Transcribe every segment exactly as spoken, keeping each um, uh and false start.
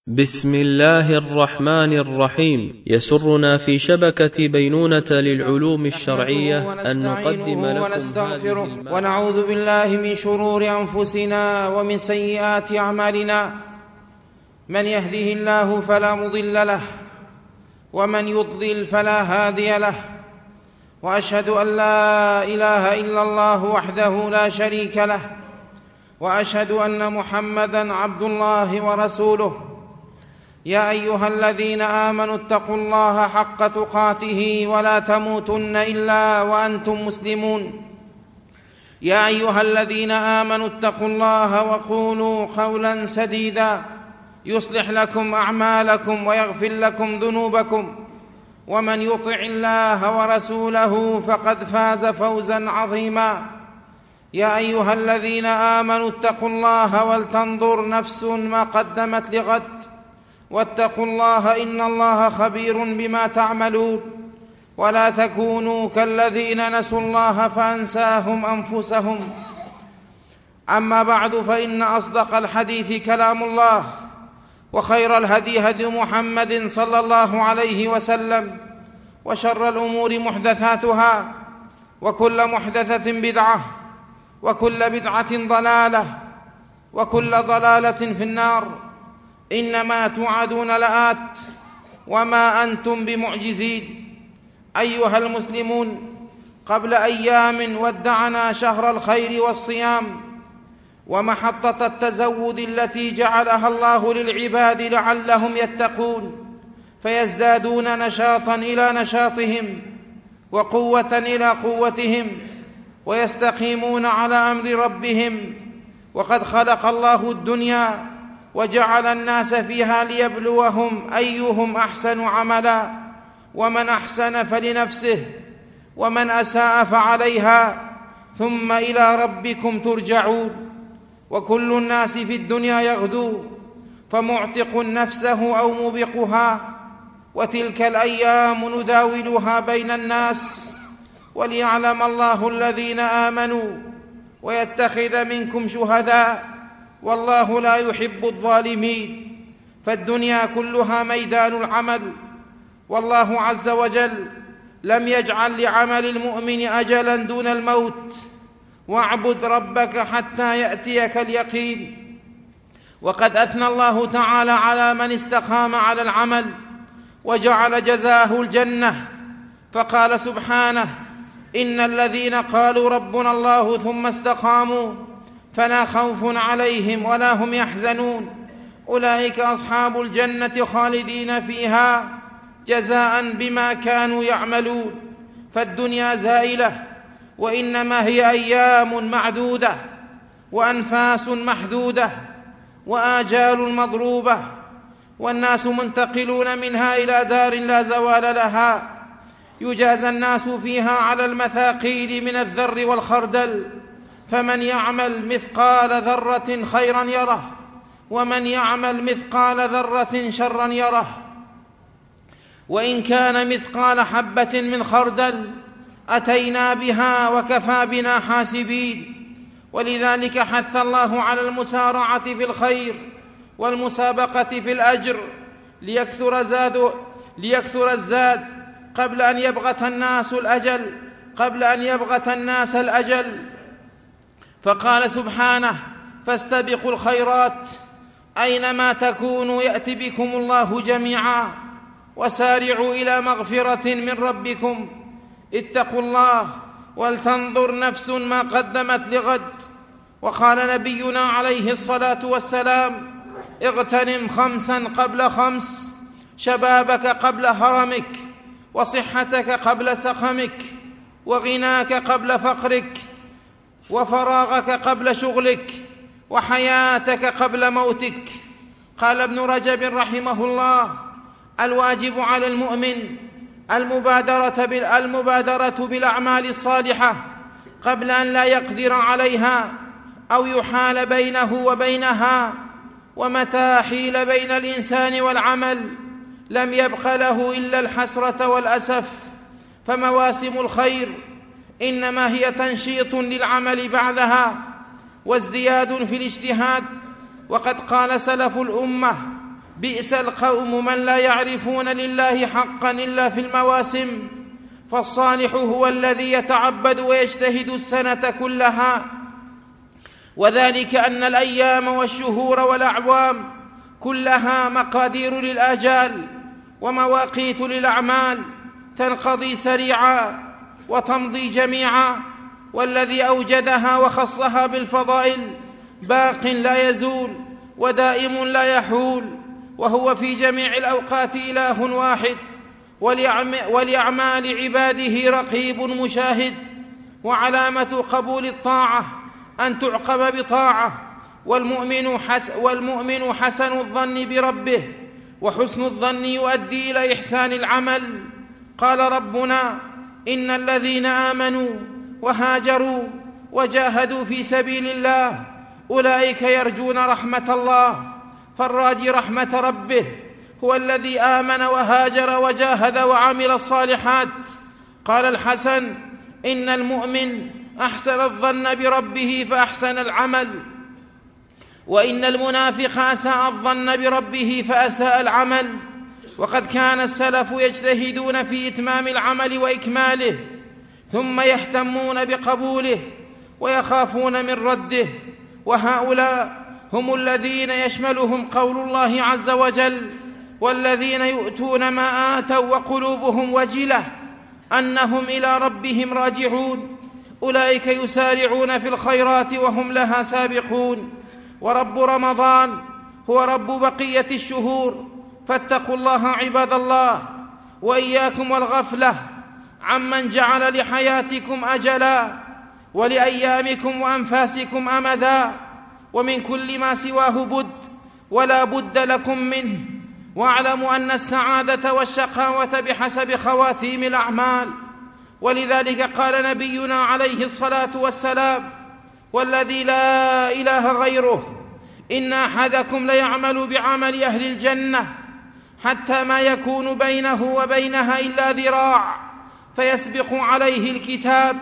بسم الله الرحمن الرحيم. يسرنا في شبكة بينونة للعلوم الشرعية أن نقدم لكم ونستغفره ونعوذ بالله من شرور أنفسنا ومن سيئات أعمالنا. من يهده الله فلا مضل له ومن يضلل فلا هادي له، وأشهد أن لا إله إلا الله وحده لا شريك له، وأشهد أن محمدًا عبد الله ورسوله. يا أيها الذين آمنوا اتقوا الله حق تقاته ولا تموتن إلا وأنتم مسلمون. يا أيها الذين آمنوا اتقوا الله وقولوا قولا سديدا يصلح لكم أعمالكم ويغفر لكم ذنوبكم، ومن يطع الله ورسوله فقد فاز فوزا عظيما. يا أيها الذين آمنوا اتقوا الله ولتنظر نفس ما قدمت لغد، واتقوا الله إن الله خبير بما تعملون. ولا تكونوا كالذين نسوا الله فأنساهم أنفسهم. أما بعد، فإن أصدق الحديث كلام الله، وخير الهدي هدي محمد صلى الله عليه وسلم، وشر الأمور محدثاتها، وكل محدثة بدعة، وكل بدعة ضلالة، وكل ضلالة في النار. إنما توعدون لآت وما أنتم بمعجزين. أيها المسلمون، قبل أيام ودعنا شهر الخير والصيام ومحطة التزود التي جعلها الله للعباد لعلهم يتقون، فيزدادون نشاطا إلى نشاطهم وقوة إلى قوتهم، ويستقيمون على أمر ربهم. وقد خلق الله الدنيا وجعل الناس فيها ليبلوهم أيهم أحسن عملا، ومن أحسن فلنفسه، ومن أساء فعليها، ثم إلى ربكم ترجعون. وكل الناس في الدنيا يغدو، فمعتق نفسه أو موبقها، وتلك الأيام نداولها بين الناس، وليعلم الله الذين آمنوا ويتخذ منكم شهداء، والله لا يحب الظالمين. فالدنيا كلها ميدان العمل، والله عز وجل لم يجعل لعمل المؤمن أجلا دون الموت. واعبد ربك حتى يأتيك اليقين. وقد أثنى الله تعالى على من استقام على العمل وجعل جزاءه الجنة، فقال سبحانه: إن الذين قالوا ربنا الله ثم استقاموا فلا خوف عليهم ولا هم يحزنون، أولئك أصحاب الجنة خالدين فيها جزاء بما كانوا يعملون. فالدنيا زائلة، وإنما هي أيام معدودة، وأنفاس محدودة، وآجال مضروبة، والناس منتقلون منها إلى دار لا زوال لها، يجازى الناس فيها على المثاقيل من الذر والخردل. فمن يعمل مثقال ذرة خيرا يره، ومن يعمل مثقال ذرة شرا يره. وإن كان مثقال حبة من خردل أتينا بها وكفى بنا حاسبين. ولذلك حث الله على المسارعة في الخير والمسابقة في الأجر، ليكثر زاد ليكثر الزاد قبل أن يبغت الناس الأجل قبل أن يبغت الناس الأجل. فقال سبحانه: فاستبقوا الخيرات أينما تكونوا يأت بكم الله جميعا، وسارعوا إلى مغفرة من ربكم. اتقوا الله ولتنظر نفس ما قدمت لغد. وقال نبينا عليه الصلاة والسلام: اغتنم خمسا قبل خمس، شبابك قبل هرمك، وصحتك قبل سقمك، وغناك قبل فقرك، وفراغك قبل شغلك، وحياتك قبل موتك. قال ابن رجب رحمه الله: الواجب على المؤمن المبادرة المبادرة بالأعمال الصالحة قبل أن لا يقدر عليها أو يحال بينه وبينها. ومتى حيل بين الإنسان والعمل لم يبق له إلا الحسرة والأسف. فمواسم الخير إنما هي تنشيط للعمل بعدها وازدياد في الاجتهاد. وقد قال سلف الأمة: بئس القوم من لا يعرفون لله حقا إلا في المواسم. فالصالح هو الذي يتعبد ويجتهد السنة كلها، وذلك أن الأيام والشهور والأعوام كلها مقادير للآجال ومواقيت للأعمال، تنقضي سريعا وتمضي جميعا، والذي أوجدها وخصها بالفضائل باق لا يزول ودائم لا يحول، وهو في جميع الأوقات إله واحد، ولأعمال عباده رقيب مشاهد. وعلامة قبول الطاعة أن تعقب بطاعة، والمؤمن, حس والمؤمن حسن الظن بربه، وحسن الظن يؤدي إلى إحسان العمل. قال ربنا: إن الذين آمنوا وهاجروا وجاهدوا في سبيل الله أولئك يرجون رحمة الله. فالراجي رحمة ربه هو الذي آمن وهاجر وجاهد وعمل الصالحات. قال الحسن: إن المؤمن أحسن الظن بربه فأحسن العمل، وإن المنافق أساء الظن بربه فأساء العمل. وقد كان السلف يجتهدون في إتمام العمل وإكماله، ثم يهتمون بقبوله ويخافون من رده، وهؤلاء هم الذين يشملهم قول الله عز وجل: والذين يؤتون ما آتوا وقلوبهم وجلة أنهم إلى ربهم راجعون أولئك يسارعون في الخيرات وهم لها سابقون. ورب رمضان هو رب بقية الشهور، فاتقوا الله عباد الله، وإياكم والغفلة عمن جعل لحياتكم أجلا ولأيامكم وأنفاسكم أمدا، ومن كل ما سواه بد ولا بد لكم منه. واعلموا أن السعادة والشقاوة بحسب خواتيم الأعمال، ولذلك قال نبينا عليه الصلاة والسلام: والذي لا إله غيره إن أحدكم ليعمل بعمل أهل الجنة حتى ما يكون بينه وبينها إلا ذراع فيسبق عليه الكتاب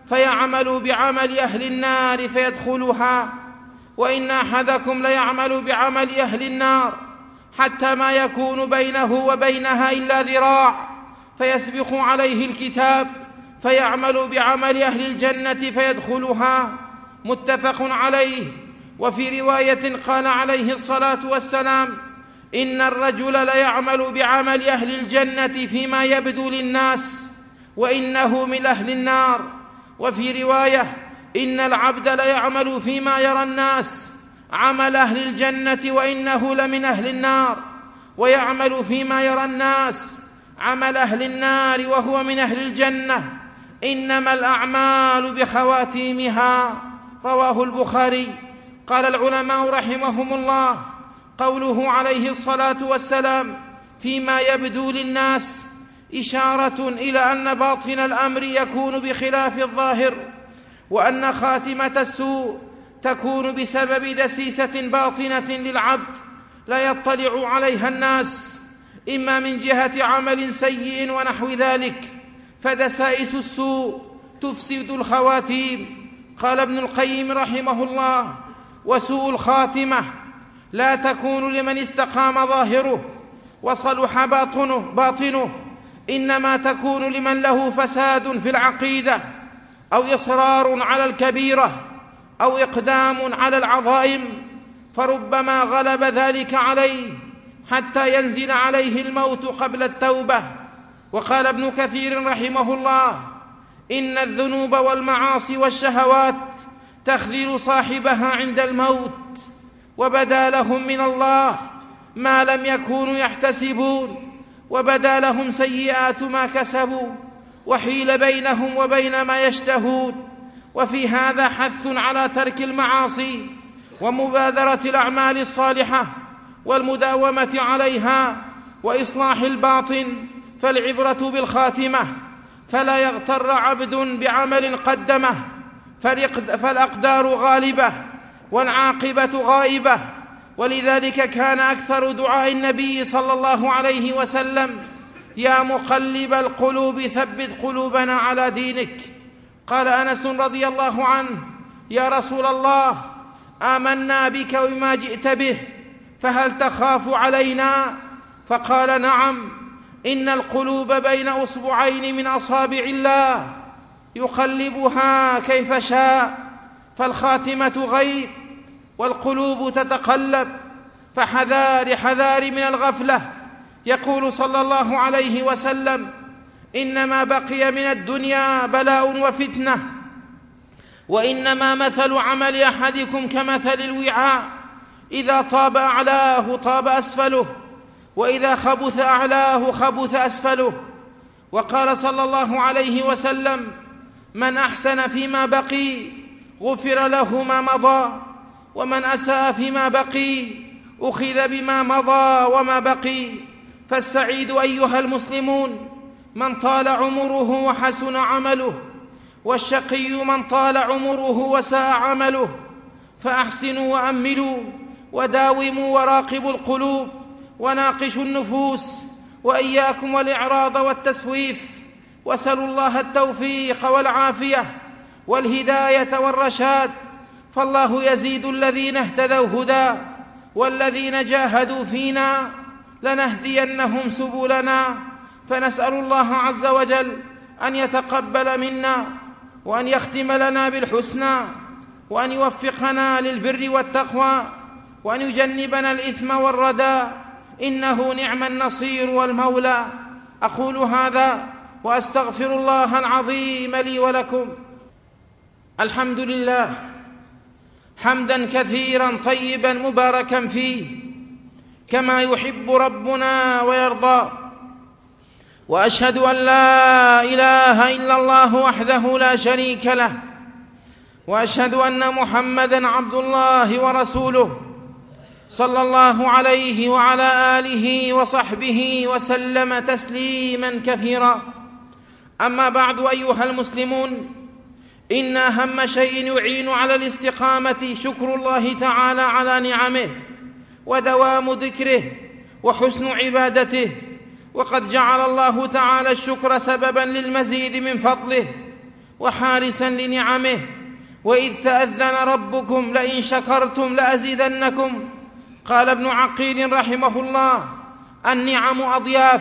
فيعمل بعمل أهل النار فيدخلها، وإن أحدكم ليعمل بعمل أهل النار حتى ما يكون بينه وبينها إلا ذراع فيسبق عليه الكتاب فيعمل بعمل أهل الجنة فيدخلها. متفق عليه. وفي رواية قال عليه الصلاة والسلام: إن الرجل ليعمل بعمل أهل الجنة فيما يبدو للناس وإنه من أهل النار. وفي رواية: إن العبد ليعمل فيما يرى الناس عمل أهل الجنة وإنه لمن أهل النار، ويعمل فيما يرى الناس عمل أهل النار وهو من أهل الجنة. إنما الأعمال بخواتيمها. رواه البخاري. قال العلماء رحمهم الله: قوله عليه الصلاة والسلام فيما يبدو للناس إشارة إلى أن باطن الأمر يكون بخلاف الظاهر، وأن خاتمة السوء تكون بسبب دسيسة باطنة للعبد لا يطلع عليها الناس، إما من جهة عمل سيء ونحو ذلك، فدسائس السوء تفسد الخواتيم. قال ابن القيم رحمه الله: وسوء الخاتمة لا تكون لمن استقام ظاهره وصلح باطنه, باطنه إنما تكون لمن له فساد في العقيدة أو إصرار على الكبيرة أو إقدام على العظائم، فربما غلب ذلك عليه حتى ينزل عليه الموت قبل التوبة. وقال ابن كثير رحمه الله: إن الذنوب والمعاصي والشهوات تخذل صاحبها عند الموت، وبدا لهم من الله ما لم يكونوا يحتسبون، وبدا لهم سيئات ما كسبوا، وحيل بينهم وبين ما يشتهون. وفي هذا حث على ترك المعاصي ومبادرة الأعمال الصالحة والمداومة عليها وإصلاح الباطن، فالعبرة بالخاتمة، فلا يغتر عبد بعمل قدمه، فالأقدار غالبة والعاقبة غائبة. ولذلك كان أكثر دعاء النبي صلى الله عليه وسلم: يا مقلب القلوب ثبت قلوبنا على دينك. قال أنس رضي الله عنه: يا رسول الله، آمنا بك وما جئت به، فهل تخاف علينا؟ فقال: نعم، إن القلوب بين أصبعين من أصابع الله يقلبها كيف شاء، فالخاتمة غيب والقلوب تتقلب، فحذار حذار من الغفلة. يقول صلى الله عليه وسلم: إنما بقي من الدنيا بلاء وفتنة، وإنما مثل عمل أحدكم كمثل الوعاء، إذا طاب أعلاه طاب أسفله، وإذا خبث أعلاه خبث أسفله. وقال صلى الله عليه وسلم: من أحسن فيما بقي غفر له ما مضى، ومن أساء فيما بقي أخذ بما مضى وما بقي. فالسعيد أيها المسلمون من طال عمره وحسن عمله، والشقي من طال عمره وساء عمله. فأحسنوا وأملوا وداوموا وراقبوا القلوب وناقشوا النفوس، وإياكم والإعراض والتسويف، واسألوا الله التوفيق والعافية والهداية والرشاد، فالله يزيد الذين اهتدوا هدى، والذين جاهدوا فينا لنهدينهم سبلنا. فنسأل الله عز وجل أن يتقبل منا، وأن يختم لنا بالحسنى، وأن يوفقنا للبر والتقوى، وأن يجنبنا الإثم والردى، إنه نعم النصير والمولى. أقول هذا وأستغفر الله العظيم لي ولكم. الحمد لله حمدا كثيرا طيبا مباركا فيه، كما يحب ربنا ويرضى. وأشهد أن لا إله إلا الله وحده لا شريك له، وأشهد أن محمدًا عبد الله ورسوله، صلى الله عليه وعلى آله وصحبه وسلم تسليمًا كثيرا. أما بعد، أيها المسلمون، إن أهم شيء يعين على الاستقامة شكر الله تعالى على نعمه، ودوام ذكره، وحسن عبادته. وقد جعل الله تعالى الشكر سببا للمزيد من فضله وحارسا لنعمه. وإذ تأذن ربكم لئن شكرتم لأزيدنكم. قال ابن عقيل رحمه الله: النعم أضياف،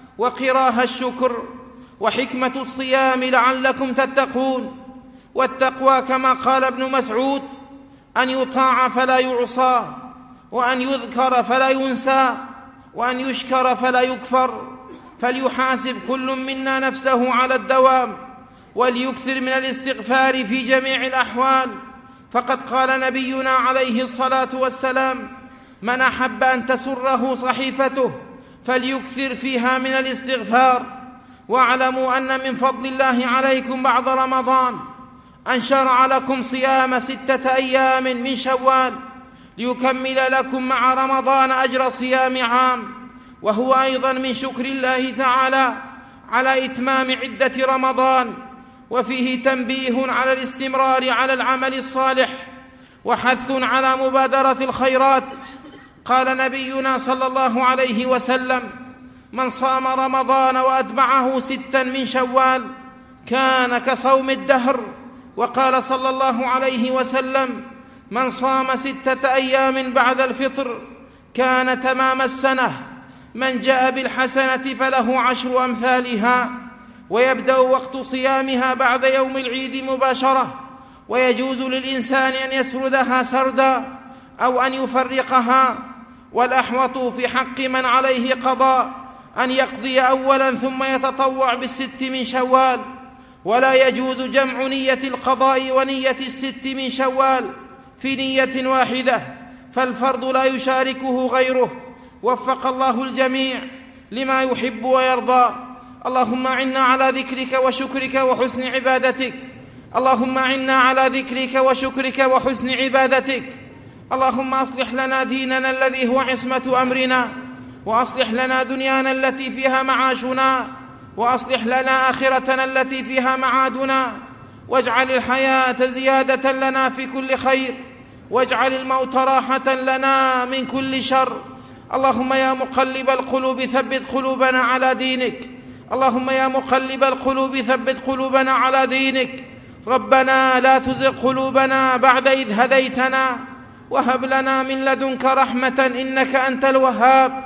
وقراها الشكر، وحكمة الصيام لعلكم تتقون. والتقوى كما قال ابن مسعود: أن يطاع فلا يعصى، وأن يذكر فلا ينسى، وأن يشكر فلا يكفر. فليحاسب كل منا نفسه على الدوام، وليكثر من الاستغفار في جميع الأحوال. فقد قال نبينا عليه الصلاة والسلام: من أحب أن تسره صحيفته فليكثر فيها من الاستغفار. واعلموا أن من فضل الله عليكم بعد رمضان أن شرع لكم صيام ستة أيام من شوال، ليكمل لكم مع رمضان أجر صيام عام. وهو أيضا من شكر الله تعالى على إتمام عدة رمضان، وفيه تنبيه على الاستمرار على العمل الصالح، وحث على مبادرة الخيرات. قال نبينا صلى الله عليه وسلم: من صام رمضان وأتبعه ستا من شوال كان كصوم الدهر. وقال صلى الله عليه وسلم: من صام ستة أيام بعد الفطر كان تمام السنة. من جاء بالحسنة فله عشر أمثالها. ويبدأ وقت صيامها بعد يوم العيد مباشرة، ويجوز للإنسان أن يسردها سردا أو أن يفرقها. والأحوط في حق من عليه قضاء أن يقضي أولا ثم يتطوع بالست من شوال، ولا يجوز جمع نية القضاء ونية الست من شوال في نية واحدة، فالفرض لا يشاركه غيره. وفق الله الجميع لما يحب ويرضى. اللهم أعنا على ذكرك وشكرك وحسن عبادتك. اللهم أعنا على ذكرك وشكرك وحسن عبادتك. اللهم أصلح لنا ديننا الذي هو عصمة أمرنا، وأصلح لنا دنيانا التي فيها معاشنا، وأصلح لنا آخرتنا التي فيها معادنا. واجعل الحياة زيادة لنا في كل خير، واجعل الموت راحة لنا من كل شر. اللهم يا مقلب القلوب ثبت قلوبنا على دينك. اللهم يا مقلب القلوب ثبت قلوبنا على دينك. ربنا لا تزغ قلوبنا بعد إذ هديتنا، وهب لنا من لدنك رحمة إنك أنت الوهاب.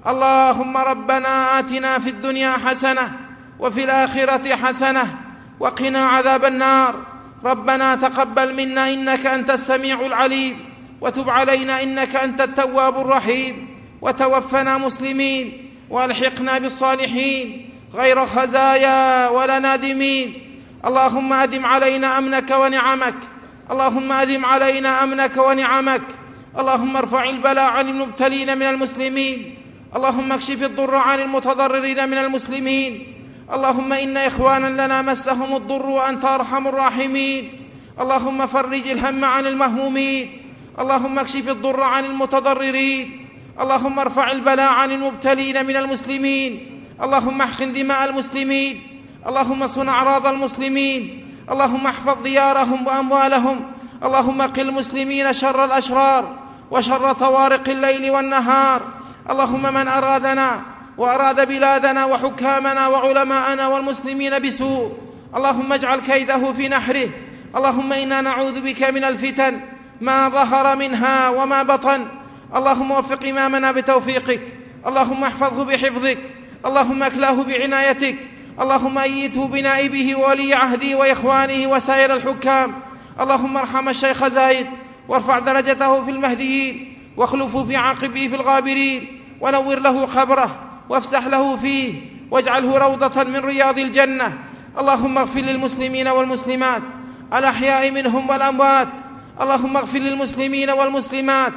اللهم ربنا آتنا في الدنيا حسنة وفي الآخرة حسنة وقنا عذاب النار. ربنا تقبل منا إنك أنت السميع العليم، وتب علينا إنك أنت التواب الرحيم، وتوفنا مسلمين والحقنا بالصالحين غير خزايا ولا نادمين. اللهم أدم علينا أمنك ونعمك، اللهم أدم علينا أمنك ونعمك. اللهم ارفع البلاء عن المبتلين من المسلمين، اللهم اكشف الضر عن المتضررين من المسلمين. اللهم إن إخوانا لنا مسهم الضر وأنت أرحم الراحمين. اللهم فرج الهم عن المهمومين، اللهم اكشف الضر عن المتضررين. اللهم ارفع البلاء عن المبتلين من المسلمين، اللهم احقن دماء المسلمين، اللهم صن أعراض المسلمين، اللهم احفظ ديارهم وأموالهم. اللهم قل المسلمين شر الأشرار وشر طوارق الليل والنهار. اللهم من أرادنا وأراد بلادنا وحكامنا وعلماءنا والمسلمين بسوء، اللهم اجعل كيده في نحره. اللهم إنا نعوذ بك من الفتن ما ظهر منها وما بطن. اللهم وفق إمامنا بتوفيقك، اللهم احفظه بحفظك، اللهم اكلاه بعنايتك، اللهم أيده بنائبه وولي عهده وإخوانه وسائر الحكام. اللهم ارحم الشيخ زايد وارفع درجته في المهديين، واخلفه في عقبه في الغابرين، ونور له قبره وافسح له فيه، واجعله روضة من رياض الجنة. اللهم اغفر للمسلمين والمسلمات الأحياء منهم والأموات، اللهم اغفر للمسلمين والمسلمات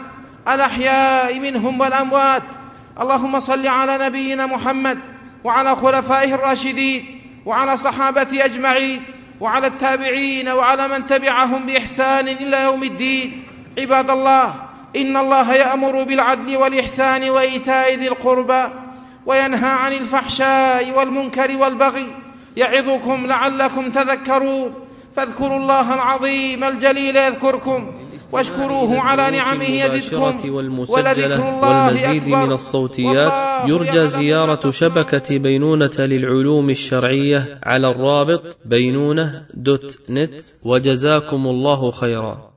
الأحياء منهم والأموات. اللهم صل على نبينا محمد وعلى خلفائه الراشدين وعلى صحابته أجمعين وعلى التابعين وعلى من تبعهم بإحسان إلى يوم الدين. عباد الله، إن الله يأمر بالعدل والإحسان وإيتاء ذي القربى وينهى عن الفحشاء والمنكر والبغي، يعظكم لعلكم تذكرون. فاذكروا الله العظيم الجليل يذكركم، واشكروه على نعمه يزدكم، ولذكر الله والمزيد أكبر. من الصوتيات يرجى زيارة شبكة بينونة للعلوم الشرعية على الرابط بينونة دوت نت. وجزاكم الله خيرا.